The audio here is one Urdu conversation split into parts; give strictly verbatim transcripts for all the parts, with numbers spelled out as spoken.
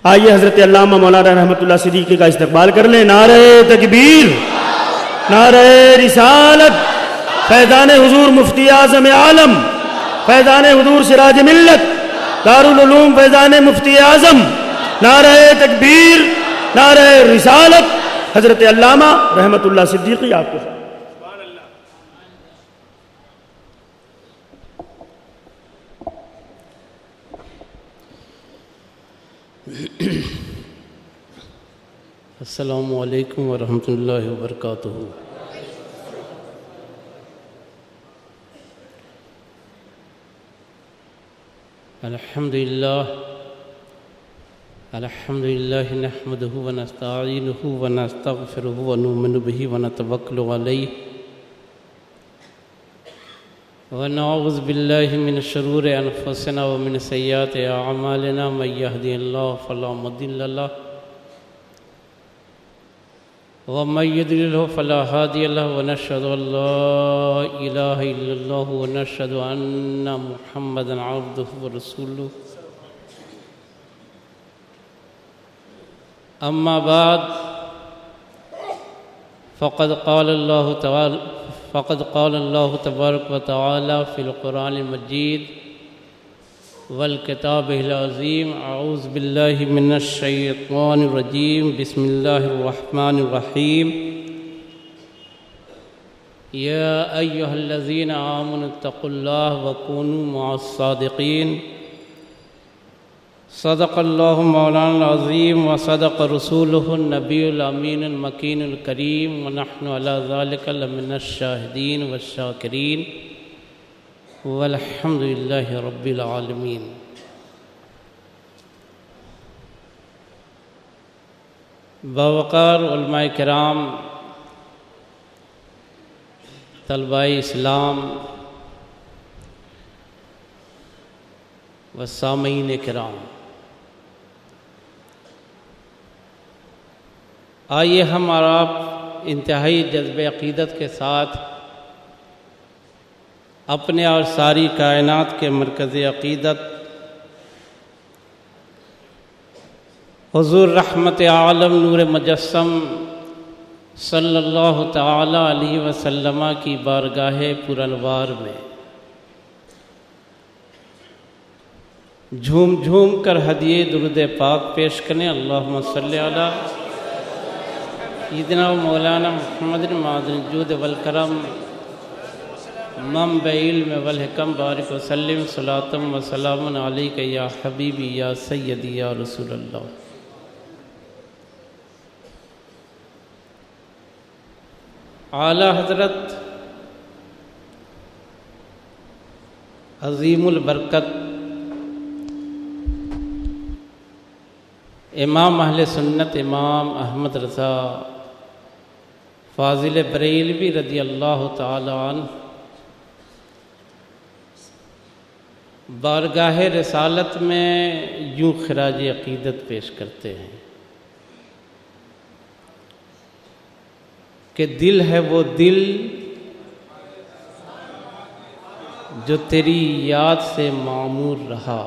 آئیے حضرت علامہ مولانا رحمۃ اللہ صدیقی کا استقبال کر لیں۔ نعرہ تکبیر، نعرہ رسالت، فیضان حضور مفتی اعظم عالم، فیضان حضور سراج ملت، دارالعلوم فیضان مفتی اعظم، نعرہ تکبیر، نعرہ رسالت، حضرت علامہ رحمۃ اللہ صدیقی آپ کو السلام علیکم ورحمۃ اللہ وبرکاتہ۔ الحمد للہ الحمد للہ نحمدہ ونستعینہ ونستغفرہ ونؤمن بہ ونتوکل علیہ ونعوذ باللہ من شرور انفسنا ومن سیئات اعمالنا، من یہدہ اللہ فلا مضل لہ ومن یضلل فلا ہادی لہ، ونشہد ان لا الہ الا اللہ ونشہد ان محمدا عبدہ ورسولہ۔ اما بعد، فقد قال اللہ تعالی فقد قال اللہ تبارک و تعالی فی القرآن المجید والکتاب العظیم۔ اعوذ باللہ من الشیطان الرجیم، بسم اللہ الرحمن الرحیم۔ یا ایہا الذین آمنوا اتقوا اللہ وکونوا مع الصادقین۔ صدق اللہ مولانا العظیم وصدق رسولہ النبی الامین المکین الکریم، ونحن علی ذلک لمن الشاہدین والشاکرین، والحمد للہ رب العالمین۔ باوقار علماء کرام، طلباء اسلام و سامعین کرام، آئیے ہم اور آپ انتہائی جذب عقیدت کے ساتھ اپنے اور ساری کائنات کے مرکز عقیدت حضور رحمت عالم نور مجسم صلی اللہ تعالی علیہ وسلم کی بارگاہ پرانوار میں جھوم جھوم کر ہدیے درود پاک پیش کریں۔ اللہم صلی علی سیدنا و مولانا محمد معدن الجود والکرم، منبع علم والحکم، بارک وسلم صلاۃ و سلام علیک یا حبیبی یا سیدی یا رسول اللہ۔ اعلیٰ حضرت عظیم البرکت امام اہل سنت امام احمد رضا فاضل بریلوی رضی اللہ تعالی عنہ بارگاہ رسالت میں یوں خراج عقیدت پیش کرتے ہیں کہ دل ہے وہ دل جو تیری یاد سے معمور رہا،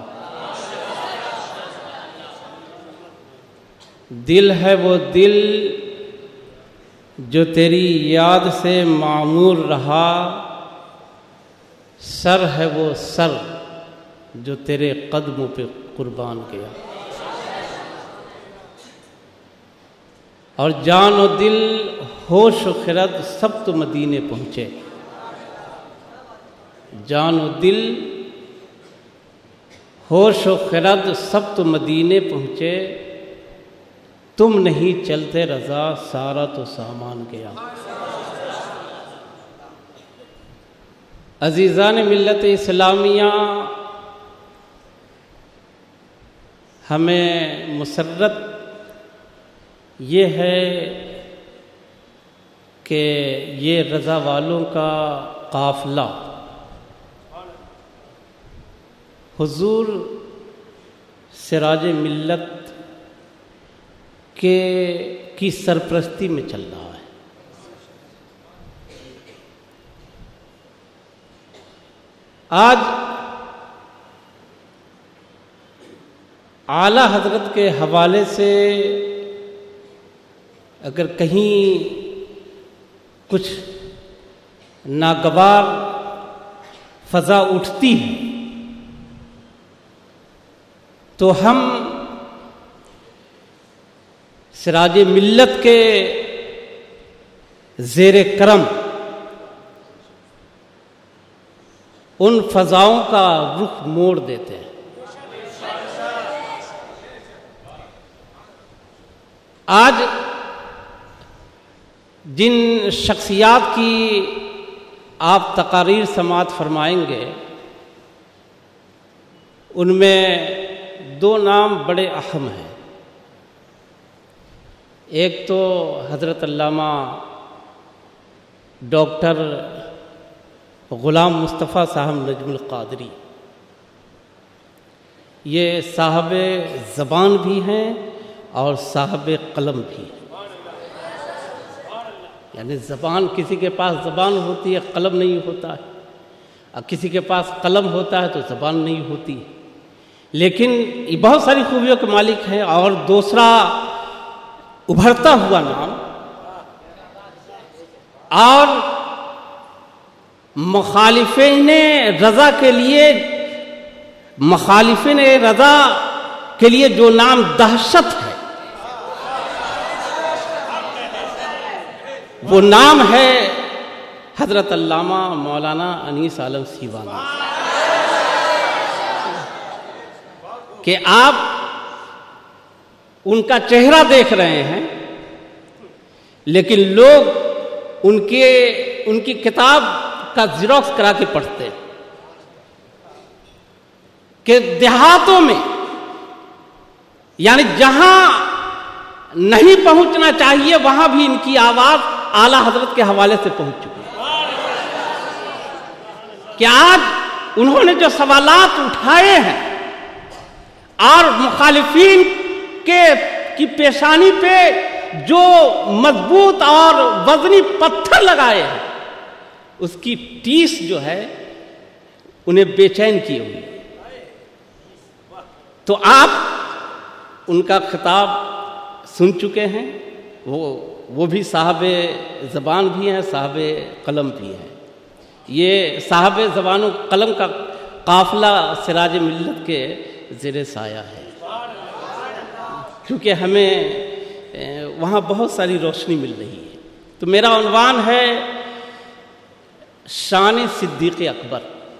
دل ہے وہ دل جو تیری یاد سے معمور رہا، سر ہے وہ سر جو تیرے قدموں پہ قربان گیا، اور جان و دل ہوش و خرد سب تو مدینے پہنچے، جان و دل ہوش و خرد سب تو مدینے پہنچے، تم نہیں چلتے رضا سارا تو سامان گیا۔ عزیزان ملت اسلامیہ، ہمیں مسرت یہ ہے کہ یہ رضا والوں کا قافلہ حضور سراج ملت کے کی سرپرستی میں چل رہا ہے۔ آج اعلیٰ حضرت کے حوالے سے اگر کہیں کچھ ناگوار فضا اٹھتی ہے تو ہم سراج ملت کے زیر کرم ان فضاؤں کا رخ موڑ دیتے ہیں۔ آج جن شخصیات کی آپ تقاریر سماعت فرمائیں گے ان میں دو نام بڑے اہم ہیں۔ ایک تو حضرت علامہ ڈاکٹر غلام مصطفیٰ صاحب نجم القادری، یہ صاحب زبان بھی ہیں اور صاحب قلم بھی، یعنی زبان کسی کے پاس زبان ہوتی ہے قلم نہیں ہوتا ہے، اور کسی کے پاس قلم ہوتا ہے تو زبان نہیں ہوتی، لیکن یہ بہت ساری خوبیوں کے مالک ہیں۔ اور دوسرا ابھرتا ہوا نام اور مخالفین رضا کے لیے مخالفین رضا کے لیے جو نام دہشت ہے وہ نام ہے حضرت علامہ مولانا انیس عالم سیوانی، کہ آپ ان کا چہرہ دیکھ رہے ہیں لیکن لوگ ان کے ان کی کتاب کا زیروکس کرا کے پڑھتے ہیں کہ دیہاتوں میں، یعنی جہاں نہیں پہنچنا چاہیے وہاں بھی ان کی آواز اعلیٰ حضرت کے حوالے سے پہنچ چکی ہے، کہ آج انہوں نے جو سوالات اٹھائے ہیں اور مخالفین کے کی پیشانی پہ جو مضبوط اور وزنی پتھر لگائے ہیں اس کی ٹیس جو ہے انہیں بے چین کی ہوئی، تو آپ ان کا خطاب سن چکے ہیں، وہ وہ بھی صاحب زبان بھی ہیں صاحب قلم بھی ہیں۔ یہ صاحب زبان و قلم کا قافلہ سراج ملت کے زیر سایہ ہے، کیونکہ ہمیں وہاں بہت ساری روشنی مل رہی ہے۔ تو میرا عنوان ہے شان صدیق اکبر۔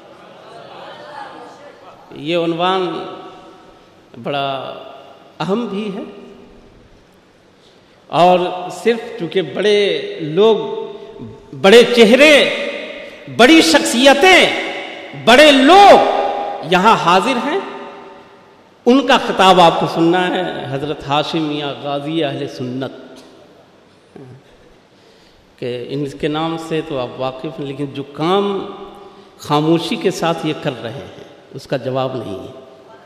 یہ عنوان بڑا اہم بھی ہے، اور صرف چونکہ بڑے لوگ، بڑے چہرے، بڑی شخصیتیں، بڑے لوگ یہاں حاضر ہیں، ان کا خطاب آپ کو سننا ہے۔ حضرت ہاشم میاں غازی اہل سنت، کہ ان کے نام سے تو آپ واقف ہیں، لیکن جو کام خاموشی کے ساتھ یہ کر رہے ہیں اس کا جواب نہیں ہے۔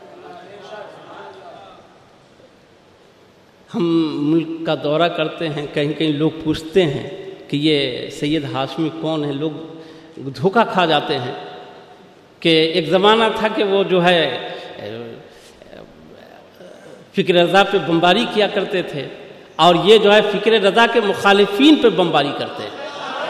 ہم ملک کا دورہ کرتے ہیں، کہیں کہیں لوگ پوچھتے ہیں کہ یہ سید ہاشمی کون ہے، لوگ دھوکہ کھا جاتے ہیں کہ ایک زمانہ تھا کہ وہ جو ہے فکر رضا پہ بمباری کیا کرتے تھے، اور یہ جو ہے فکر رضا کے مخالفین پہ بمباری کرتے ہیں۔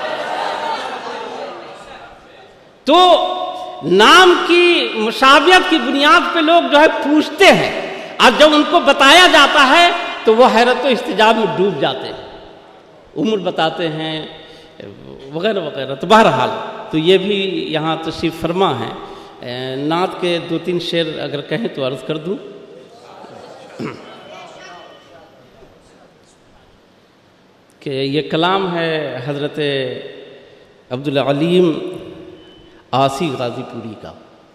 تو نام کی مشابہت کی بنیاد پہ لوگ جو ہے پوچھتے ہیں، اور جب ان کو بتایا جاتا ہے تو وہ حیرت و استعجاب میں ڈوب جاتے ہیں، عمر بتاتے ہیں وغیرہ وغیرہ۔ تو بہرحال تو یہ بھی یہاں تشریف فرما ہے۔ نعت کے دو تین شعر اگر کہیں تو عرض کر دوں۔ کہ یہ کلام ہے حضرت عبدالعلیم آسی غازی پوری کا،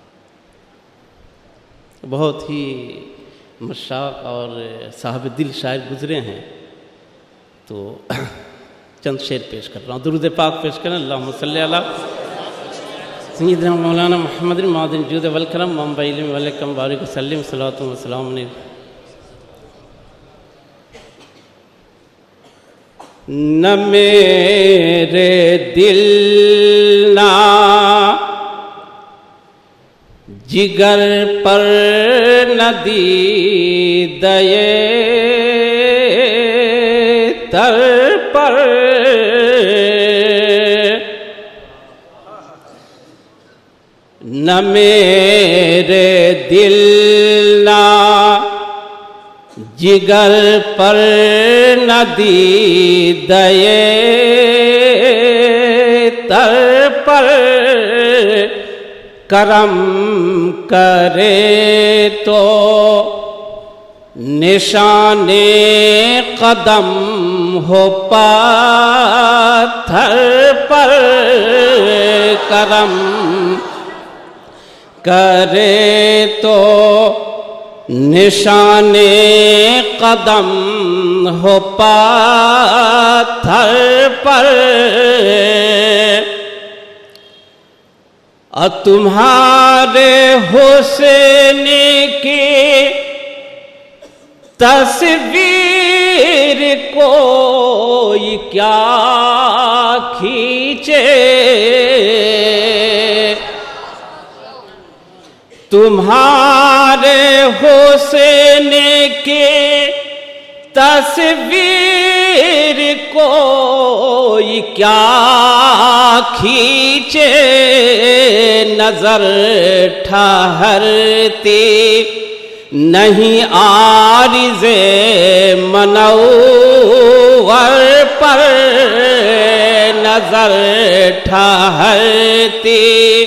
بہت ہی مشاق اور صاحب دل شاعر گزرے ہیں، تو چند شعر پیش کر رہا ہوں۔ درود پاک پیش کریں۔ اللہم صلی علی سیدنا مولانا محمد معدن جود والکرم منبع علم والکم بارک وسلم صلاۃ و سلام علیہ۔ نہ میرے دل نہ जिगर पर नदी दये तर पर न मेरे दिल ना जिगर पर नदी दये तर पर करम करे तो निशाने कदम हो पाथर पर करम करे तो निशाने कदम हो पाथर पर और तुम्हारे हुस्न की तस्वीर कोई क्या खींचे तुम्हारे हुस्न की तस्वीर कोई क्या खींचे नजर ठहरती नहीं आरिज़े मनव्वर पर नजर ठहरती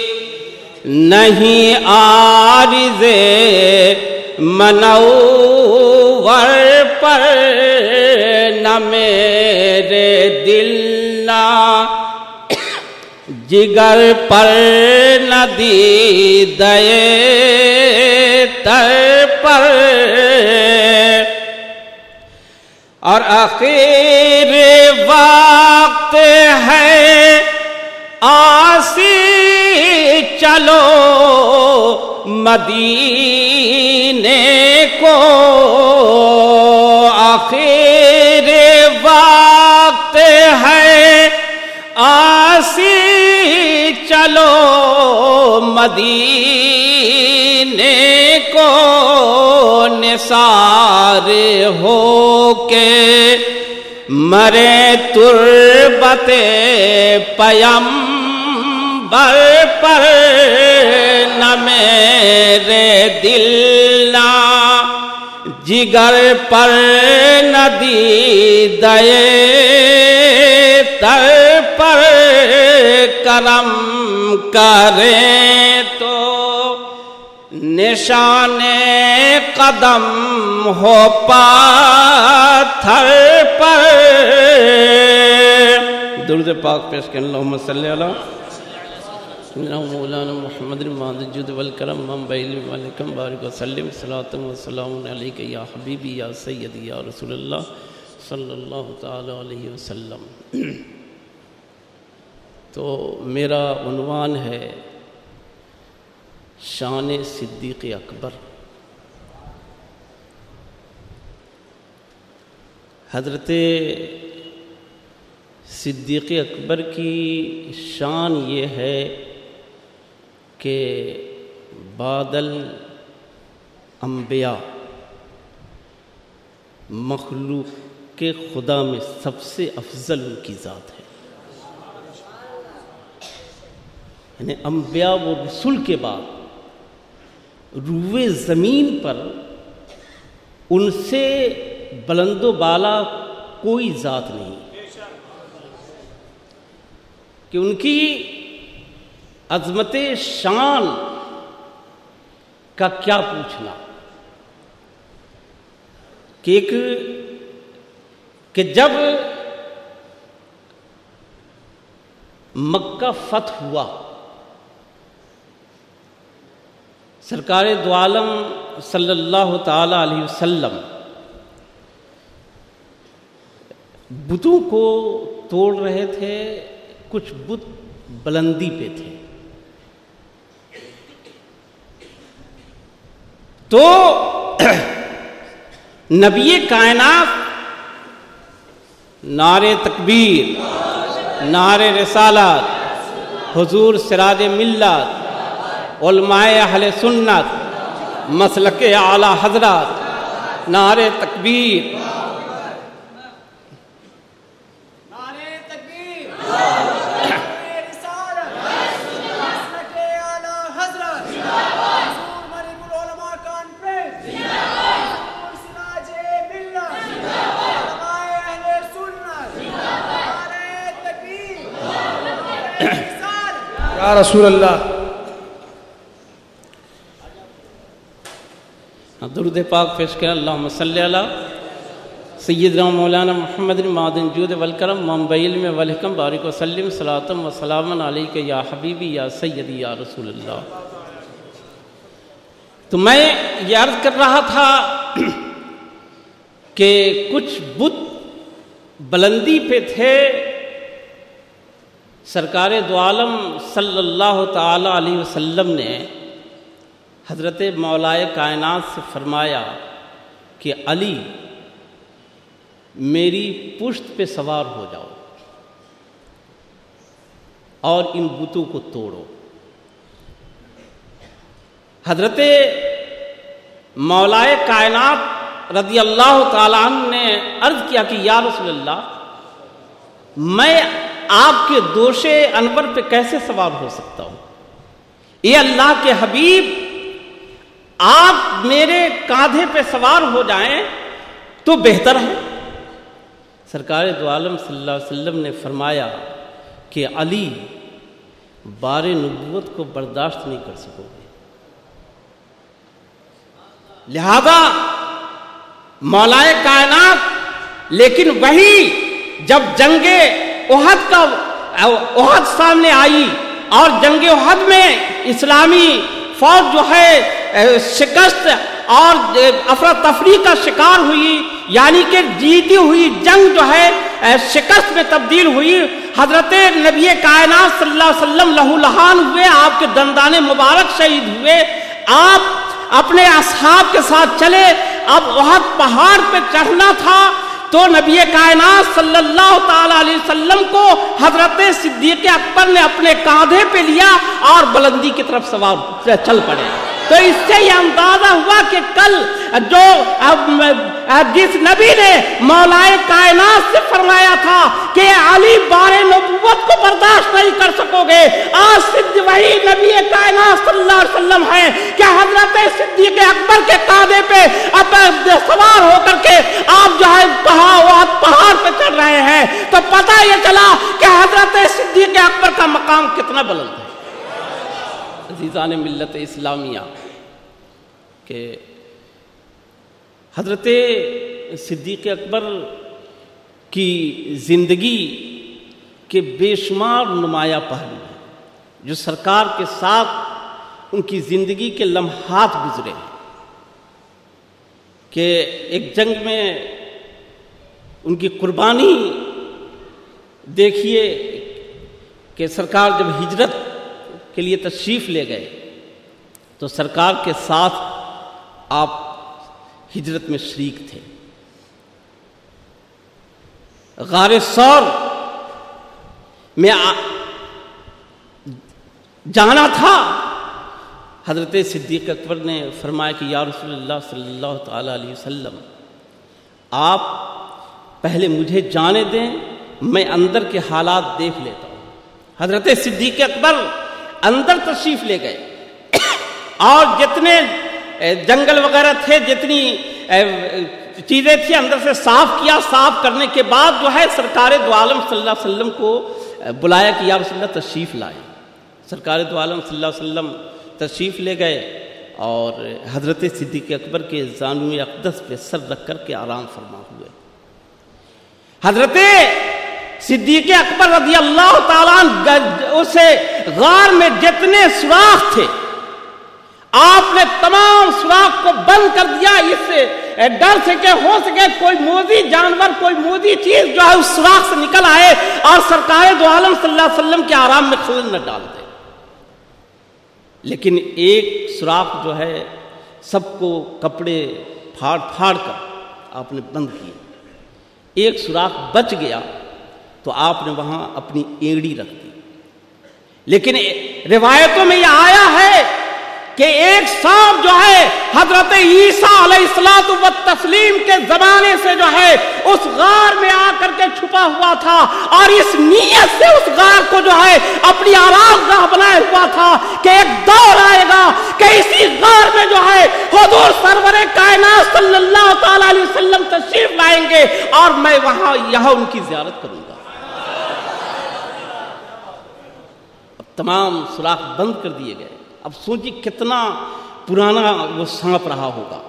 नहीं आरिज़े मनव्वर पर न मेरे दिल ना जिगर पर नदी दये तर पर और आखिर वक्त है आसी चलो मदीने को आखिर वक्त है आसी चलो मदीने को निसार हो के मरे तुर्बते पयंबर पर न मेरे दिल ना जिगर पर नदी दये तर पर करम करें तो निशाने कदम हो पाथर पर दुरूद पाक पेश करें अल्लाहुम्मा सल्ली अला मौलाना मुहम्मद जुद वल करम मम्बैल वालेकुम बारिक वसल्लम सलातम व सलामुन अलैका या हबीबी या सय्यदी या रसूलल्लाह सल्लल्लाहु ताला अलैहि वसल्लम। तो मेरा उन्वान है शान सिद्दीक़ अकबर। हज़रत सिद्दीक़ अकबर की शान ये है कि बादल अंबिया मखलूक के खुदा में सबसे अफजल उनकी ज़ात है। यानी अंबिया व रसूल के बाद रूए ज़मीन पर उनसे बुलंदो बाला कोई ज़ात नहीं कि उनकी अज़मत शान का क्या पूछना कि एक कि जब मक्का फतह हुआ सरकार दो आलम सल्लल्लाहु ताला अलैहि वसल्लम बुतों को तोड़ रहे थे, कुछ बुत बुलंदी पे थे। तो नबी कायनात नारे तकबीर, नारे रिसालत, हुजूर सिराज मिल्लत, علمائے اہل سنت مسلک اعلی حضرات نعرہ تکبیر یا رسول اللہ. درود پاک پیش کریں. اللہم صلی علی سیدنا مولانا محمد معدن جود والکرم منبع علم والحکم بارک وسلم صلاۃ و سلام علیک یا حبیبی یا سیدی یا رسول اللہ. تو میں یہ عرض کر رہا تھا کہ کچھ بت بلندی پہ تھے. سرکار دو عالم صلی اللہ تعالی علیہ وسلم نے حضرت مولائے کائنات سے فرمایا کہ علی میری پشت پہ سوار ہو جاؤ اور ان بتوں کو توڑو. حضرت مولائے کائنات رضی اللہ تعالیٰ عنہ نے عرض کیا کہ یا رسول اللہ میں آپ کے دوش انور پہ کیسے سوار ہو سکتا ہوں؟ اے اللہ کے حبیب آپ میرے کاندھے پہ سوار ہو جائیں تو بہتر ہے. سرکار دو عالم صلی اللہ علیہ وسلم نے فرمایا کہ علی بار نبوت کو برداشت نہیں کر سکو گے، لہذا مولائے کائنات. لیکن وہی جب جنگ احد کا احد سامنے آئی اور جنگ احد میں اسلامی فوج جو ہے شکست اور افراتفری کا شکار ہوئی، یعنی کہ جیتی ہوئی جنگ جو ہے شکست میں تبدیل ہوئی. حضرت نبی کائنات صلی اللہ علیہ وسلم لہو لہان ہوئے، آپ کے دندان مبارک شہید ہوئے. آپ اپنے اصحاب کے ساتھ چلے. اب احد پہاڑ پہ چڑھنا تھا تو نبی کائنات صلی اللہ تعالی علیہ وسلم کو حضرت صدیق اکبر نے اپنے کاندھے پہ لیا اور بلندی کی طرف سوار چل پڑے. تو اس سے یہ اندازہ ہوا کہ کل جو جس نبی نے مولائے کائنات سے فرمایا تھا کہ علی بار نبوت کو برداشت نہیں کر سکو گے، آج صد وہی نبی کائنات صلی اللہ علیہ وسلم ہے کہ حضرت صدیق اکبر کے کاندھے پہ اب سوار ہو کر کے آپ جو ہے پہاڑ پہاڑ پہ چڑھ رہے ہیں. تو پتہ یہ چلا کہ حضرت صدیق اکبر کا مقام کتنا بلند ہے. عزیزان ملت اسلامیہ کہ حضرت صدیق اکبر کی زندگی کے بے شمار نمایاں پہلو ہیں جو سرکار کے ساتھ ان کی زندگی کے لمحات گزرے ہیں. کہ ایک جنگ میں ان کی قربانی دیکھیے کہ سرکار جب ہجرت کے لیے تشریف لے گئے تو سرکار کے ساتھ آپ ہجرت میں شریک تھے. غار ثور میں جانا تھا. حضرت صدیق اکبر نے فرمایا کہ یا رسول اللہ صلی اللہ تعالی علیہ وسلم آپ پہلے مجھے جانے دیں، میں اندر کے حالات دیکھ لیتا ہوں. حضرت صدیق اکبر اندر تشریف لے گئے اور جتنے جنگل وغیرہ تھے، جتنی چیزیں تھیں اندر سے صاف کیا. صاف کرنے کے بعد جو ہے سرکار دو عالم صلی اللہ علیہ وسلم کو بلایا کہ یا رسول اللہ تشریف لائے. سرکار دو عالم صلی اللہ علیہ وسلم تشریف لے گئے اور حضرت صدیق اکبر کے زانو اقدس پہ سر رکھ کر کے آرام فرما ہوئے. حضرت صدیق اکبر رضی اللہ تعالیٰ عنہ اسے غار میں جتنے سوراخ تھے آپ نے تمام سوراخ کو بند کر دیا، اس ڈر سے کہ ہو سکے کوئی موذی جانور، کوئی موذی چیز جو ہے اس سوراخ سے نکل آئے اور سرکار دو عالم صلی اللہ علیہ وسلم کے آرام میں خلل نہ ڈال دے. لیکن ایک سوراخ جو ہے سب کو کپڑے پھاڑ پھاڑ کر آپ نے بند کیے. ایک سوراخ بچ گیا تو آپ نے وہاں اپنی اینگڑی رکھ دی. لیکن روایتوں میں یہ آیا ہے کہ ایک सांप جو ہے حضرت عیسیٰ علیہ الصلوۃ والتسلیم کے زمانے سے جو ہے اس غار میں آ کر کے چھپا ہوا تھا، اور اس نیت سے اس غار کو جو ہے اپنی آرام گاہ بنائے ہوا تھا کہ ایک دور آئے گا کہ اسی غار میں جو ہے حضور سرور کائنات صلی اللہ تعالی علیہ وسلم تشریف لائیں گے اور میں وہاں یہاں ان کی زیارت کروں گا۔ اب تمام سوراخ بند کر دیے گئے۔ اب سوچیے کتنا پرانا وہ سانپ رہا ہوگا۔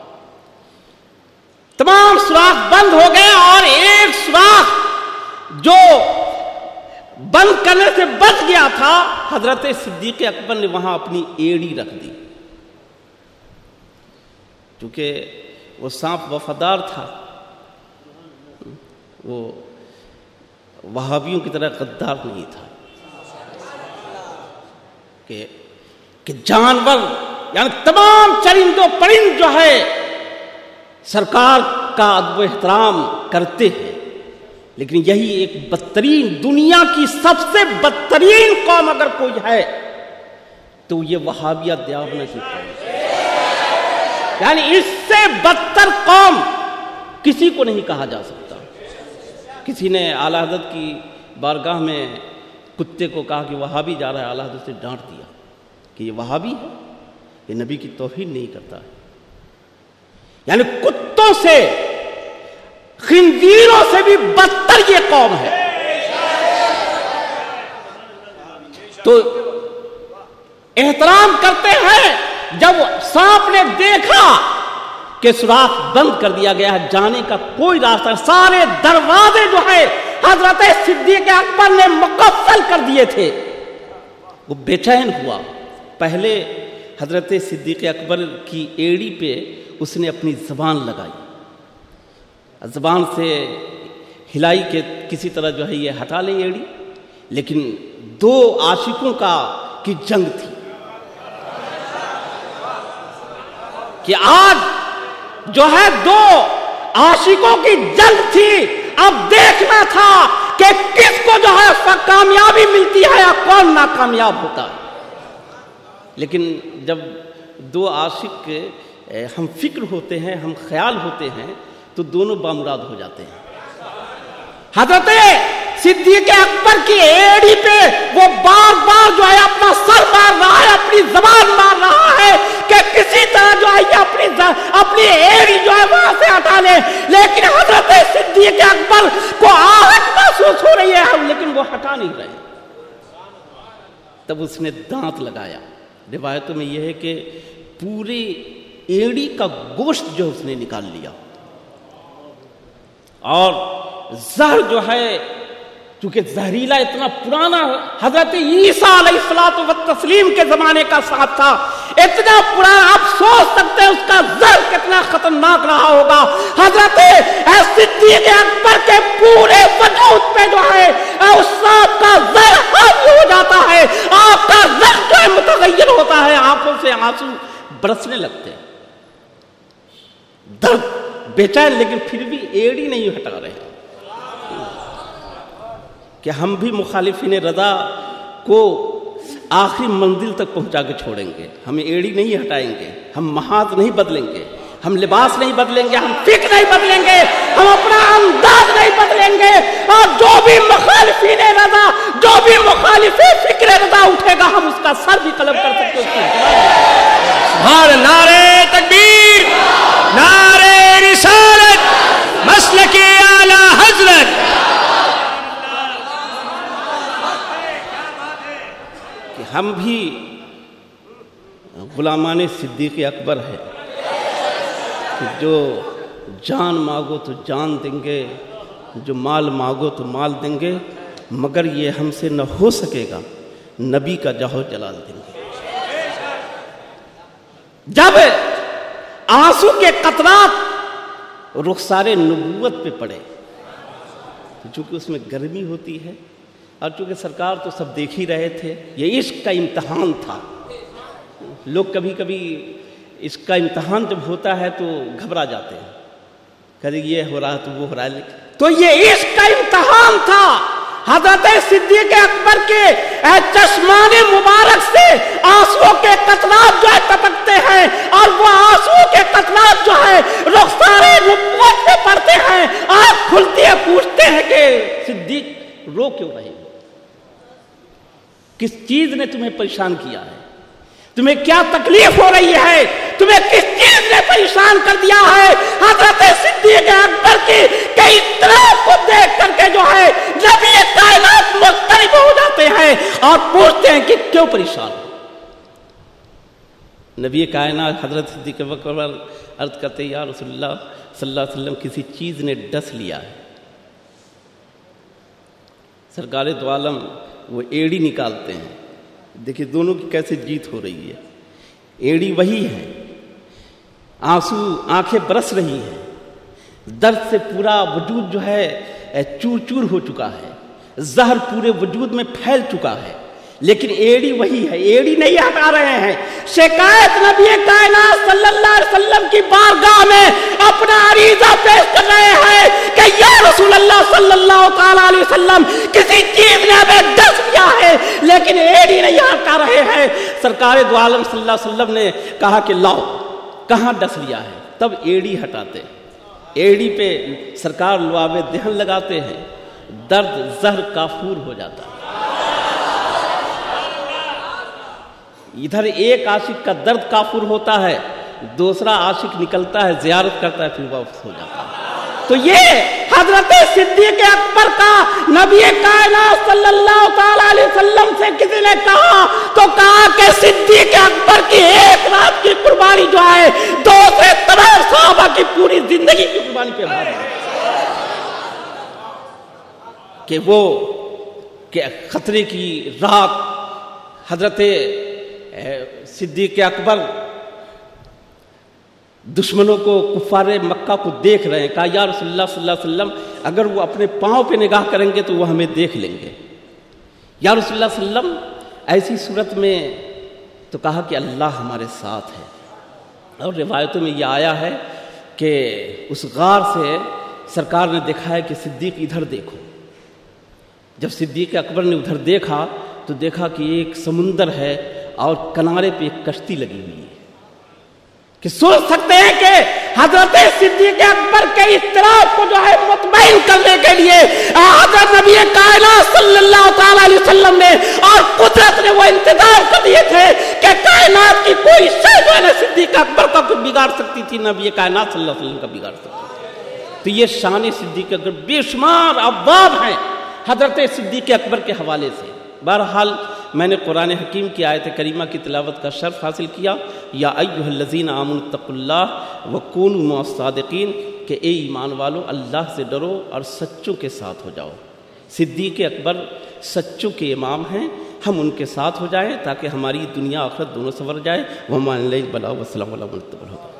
تمام سوراخ بند ہو گئے اور ایک سوراخ جو بند کرنے سے بچ گیا تھا، حضرت صدیق اکبر نے وہاں اپنی ایڑی رکھ دی، کیونکہ وہ سانپ وفادار تھا، وہ وہابیوں کی طرح غدار نہیں تھا کہ کہ جانور یعنی تمام چرند و پرند جو ہے سرکار کا ادب و احترام کرتے ہیں، لیکن یہی ایک بدترین، دنیا کی سب سے بدترین قوم اگر کوئی ہے تو یہ وہابیہ دیوبند کی قوم ہے۔ یعنی اس سے بدتر قوم کسی کو نہیں کہا جا سکتا۔ کسی نے اعلیٰ حضرت کی بارگاہ میں کتے کو کہا کہ وہابی جا رہا ہے، اعلیٰ حضرت سے ڈانٹ دیا کہ یہ وہابی ہے، یہ نبی کی توہین نہیں کرتا ہے۔ یعنی کتوں سے، خنزیروں سے بھی بدتر یہ قوم ہے۔ تو احترام کرتے ہیں۔ جب سانپ نے دیکھا کہ سوراخ بند کر دیا گیا ہے، جانے کا کوئی راستہ، سارے دروازے جو ہے حضرت صدیق اکبر نے مقفل کر دیے تھے، وہ بے چین ہوا۔ پہلے حضرت صدیق اکبر کی ایڑی پہ اس نے اپنی زبان لگائی، زبان سے ہلائی کہ کسی طرح جو ہے یہ ہٹا لے ایڑی، لیکن دو عاشقوں کا کی جنگ تھی کہ آج جو ہے دو عاشقوں کی جنگ تھی۔ اب دیکھنا تھا کہ کس کو جو ہے کامیابی ملتی ہے یا کون ناکامیاب ہوتا ہے۔ لیکن جب دو عاشق ہم فکر ہوتے ہیں، ہم خیال ہوتے ہیں، تو دونوں بامراد ہو جاتے ہیں۔ حضرت صدیق اکبر کی ایڑی پہ وہ بار بار جو ہے اپنا سر مار رہا ہے، اپنی زبان مار رہا ہے کہ کسی طرح جو ہے یہ اپنی اپنی ایڑی جو ہے وہاں سے ہٹا لے، لیکن حضرت صدیق اکبر کو آہٹ محسوس ہو رہی ہے، لیکن وہ ہٹا نہیں رہے۔ تب اس نے دانت لگایا۔ روایتوں میں یہ ہے کہ پورے ایڑی کا گوشت جو اس نے نکال لیا، اور زہر جو ہے چونکہ زہریلا اتنا پرانا حضرت عیسیٰ علیہ الصلوۃ والتسلیم کے زمانے کا ساتھ تھا، اتنا پرانا، آپ سوچ سکتے ہیں اس کا زہر کتنا خطرناک رہا ہوگا۔ حضرت صدیق اکبر کے پورے وجود پہ جو ہے اس سانپ کا زہر حاوی ہو جاتا ہے، آپ کا زہر جو ہے متغیر ہوتا ہے، آنکھوں سے آنسو برسنے لگتے ہیں، درد بے چین، لیکن پھر بھی ایڑی نہیں ہٹا رہے کہ ہم بھی مخالفین رضا کو آخری منزل تک پہنچا کے چھوڑیں گے، ہم ایڑی نہیں ہٹائیں گے، ہم محاذ نہیں بدلیں گے، ہم لباس نہیں بدلیں گے، ہم فکر نہیں بدلیں گے، ہم اپنا انداز نہیں بدلیں گے، اور جو بھی مخالفین رضا، جو بھی مخالف فکر رضا اٹھے گا، ہم اس کا سر بھی قلم کر سکتے ہیں۔ سبحان نعرہ تکبیر، نعرہ رسالت، مسلک اعلی حضرت۔ کہ ہم بھی غلامان صدیق اکبر ہیں، جو جان مانگو تو جان دیں گے، جو مال مانگو تو مال دیں گے، مگر یہ ہم سے نہ ہو سکے گا، نبی کا جاہو جلال دیں گے۔ جب آنسو کے قطرات رخسار نبوت پہ پڑے، تو چونکہ اس میں گرمی ہوتی ہے، اور چونکہ سرکار تو سب دیکھ ہی رہے تھے، یہ عشق کا امتحان تھا۔ لوگ کبھی کبھی اس کا امتحان جب ہوتا ہے تو گھبرا جاتے ہیں، کبھی یہ ہو رہا تو وہ ہو رہا ہے، تو یہ عشق کا امتحان تھا۔ حضرت صدیق اکبر کے چشمان مبارک سے آنسوؤں کے قطرات جو ہے ٹپکتے ہیں اور وہ آنسوؤں کے قطرات جو ہے رخسار نبوت پہ پڑتے ہیں. آنکھ کھلتی ہے, پوچھتے ہیں کہ صدیق رو کیوں رہے ہو؟ کس چیز نے تمہیں پریشان کیا ہے؟ تمہیں کیا تکلیف ہو رہی ہے؟ تمہیں کس چیز نے پریشان کر دیا ہے؟ حضرت صدیق اکبر کی کئی طرح کو دیکھ کر کے جو ہے نبی کائنات مضطرب ہو جاتے ہیں اور پوچھتے ہیں کہ کیوں پریشان ہو؟ نبی کائنات حضرت صدیق اکبر عرض کرتے یا رسول اللہ صلی اللہ علیہ وسلم کسی چیز نے ڈس لیا ہے. سرکار دو عالم وہ ایڑی نکالتے ہیں. دیکھیے دونوں کی کیسے جیت ہو رہی ہے. ایڑی وہی ہے, آنسو آنکھیں برس رہی ہیں, درد سے پورا وجود جو ہے چور چور ہو چکا ہے, زہر پورے وجود میں پھیل چکا ہے, لیکن ایڑی وہی ہے, ایڑی نہیں ہٹا رہے ہیں. شکایت نبی کائنات صلی اللہ علیہ وسلم کی بارگاہ میں اپنا عریضہ پیش کر رہے ہیں کہ یا رسول اللہ صلی اللہ تعالی علیہ وسلم کسی چیز نے ہمیں ڈس دیا ہے لیکن ایڑی نہیں ہٹا رہے ہیں. سرکار دو عالم صلی اللہ علیہ وسلم نے کہا کہ لاؤ کہاں ڈس لیا ہے, تب ایڑی ہٹاتے. ایڑی پہ سرکار لعاب دہن لگاتے ہیں, درد زہر کافور ہو جاتا ہے. ادھر ایک عاشق کا درد کافور ہوتا ہے, دوسرا عاشق نکلتا ہے زیارت کرتا ہے پھر واپس ہو جاتا ہے. تو یہ حضرت صدیق اکبر کا نبی کائنات صلی اللہ تعالی علیہ وسلم سے کسی نے کہا تو کہا کہ صدیق اکبر کی ایک رات کی قربانی جو ہے دوسرے تمام صحابہ کی پوری زندگی کی قربانی پہ بھاری ہے. کہ وہ کہ خطرے کی رات حضرت صدیق اکبر دشمنوں کو کفار مکہ کو دیکھ رہے ہیں. کہا یا رسول اللہ صلی اللہ علیہ وسلم اگر وہ اپنے پاؤں پہ نگاہ کریں گے تو وہ ہمیں دیکھ لیں گے. یا رسول اللہ صلی اللہ علیہ وسلم ایسی صورت میں تو کہا کہ اللہ ہمارے ساتھ ہے. اور روایتوں میں یہ آیا ہے کہ اس غار سے سرکار نے دکھایا کہ صدیق ادھر دیکھو. جب صدیق اکبر نے ادھر دیکھا تو دیکھا کہ ایک سمندر ہے اور کنارے پہ ایک کشتی لگی ہوئی ہے. کہ سوچ سکتے ہیں کہ حضرت صدیق اکبر کے اضطراب کو جو ہے مطمئن کرنے کے لیے حضرت نبی کائنات صلی اللہ تعالی علیہ وسلم نے اور قدرت نے وہ انتظام کر دیے تھے کہ کائنات کی کوئی شے جو ہے نا صدیق اکبر کا کوئی بگاڑ سکتی تھی, نبی کائنات صلی اللہ علیہ وسلم کا بگاڑ سکتی تھی. تو یہ شان صدیق اکبر بے شمار ابواب ہیں حضرت صدیق اکبر کے حوالے سے. بہرحال میں نے قرآن حکیم کی آیت کریمہ کی تلاوت کا شرف حاصل کیا. یا ایھا الذین آمنوا اتقوا اللہ وکونوا مع الصادقین, کہ اے ایمان والو اللہ سے ڈرو اور سچوں کے ساتھ ہو جاؤ. صدیق اکبر سچوں کے امام ہیں, ہم ان کے ساتھ ہو جائیں تاکہ ہماری دنیا آخرت دونوں سنور جائے. وما علینا البلاغ والسلام علی من اتبع الہدی.